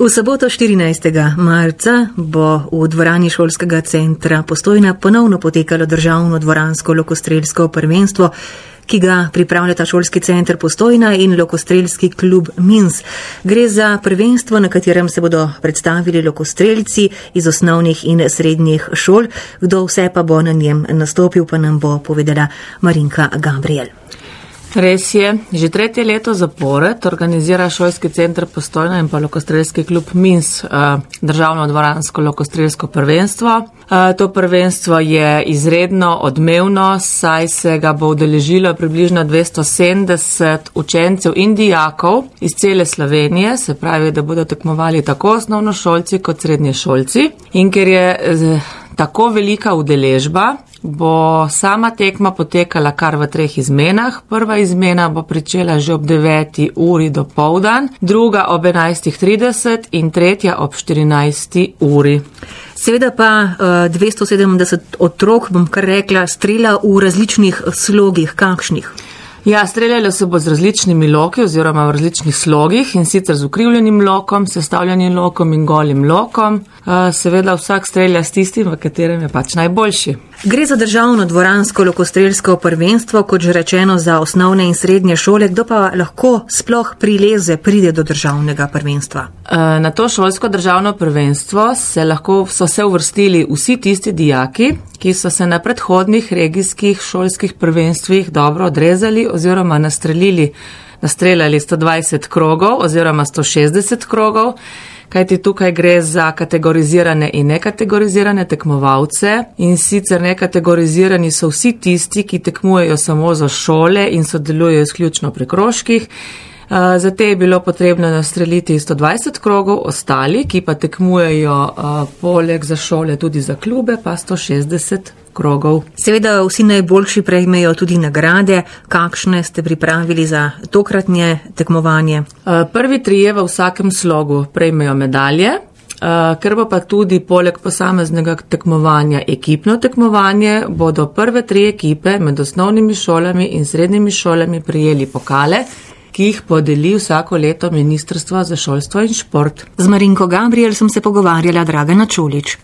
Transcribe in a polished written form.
V soboto 14. marca bo v dvorani šolskega centra Postojna ponovno potekalo državno dvoransko lokostrelsko prvenstvo, ki ga pripravljata šolski center Postojna in lokostrelski klub Mins. Gre za prvenstvo, na katerem se bodo predstavili lokostrelci iz osnovnih in srednjih šol. Kdo vse pa bo na njem nastopil, pa nam bo povedala Marinka Gabriel. Res je, že 3. leto zapored organizira šolski center Postojna in pa lokostrelski klub Mins državno dvoransko lokostrelsko prvenstvo. To prvenstvo je izredno odmevno, saj se ga bo udeležilo približno 270 učencev in dijakov iz cele Slovenije, se pravi, da bodo tekmovali tako osnovnošolci kot srednješolci. In ker je tako velika udeležba, bo sama tekma potekala kar v 3 izmenah. Prva izmena bo pričela že ob 9. uri dopoldan, druga ob 11.30 in tretja ob 14. uri. Seveda pa 270 otrok, bom kar rekla, strela v različnih slogih. Kakšnih? Ja, streljalo se bo z različnimi loki oziroma v različnih slogih, in sicer z ukrivljenim lokom, sestavljenim lokom in golim lokom. Seveda vsak strelja s tistim, v katerem je pač najboljši. Gre za državno dvoransko lokostrelsko prvenstvo, kot že rečeno, za osnovne in srednje šole. Kdo pa lahko sploh pride do državnega prvenstva? Na to šolsko državno prvenstvo so se uvrstili vsi tisti dijaki, ki so se na predhodnih regijskih šolskih prvenstvih dobro odrezali oziroma nastreljali 120 krogov oziroma 160 krogov, kajti tukaj gre za kategorizirane in nekategorizirane tekmovalce. In sicer nekategorizirani so vsi tisti, ki tekmujejo samo za šole in sodelujejo izključno pri krožkih. Za te je bilo potrebno nastreliti 120 krogov, ostali, ki pa tekmujejo poleg za šole tudi za klube, pa 160 krogov. Seveda vsi najboljši prejmejo tudi nagrade. Kakšne ste pripravili za tokratnje tekmovanje? Prvi 3 v vsakem slogu prejmejo medalje. Ker bo pa tudi poleg posameznega tekmovanja ekipno tekmovanje, bodo prve 3 ekipe med osnovnimi šolami in srednjimi šolami prejeli pokale, ki jih podeli vsako leto Ministrstvo za šolstvo in šport. Z Marinko Gabriel sem se pogovarjala Dragana Čolič.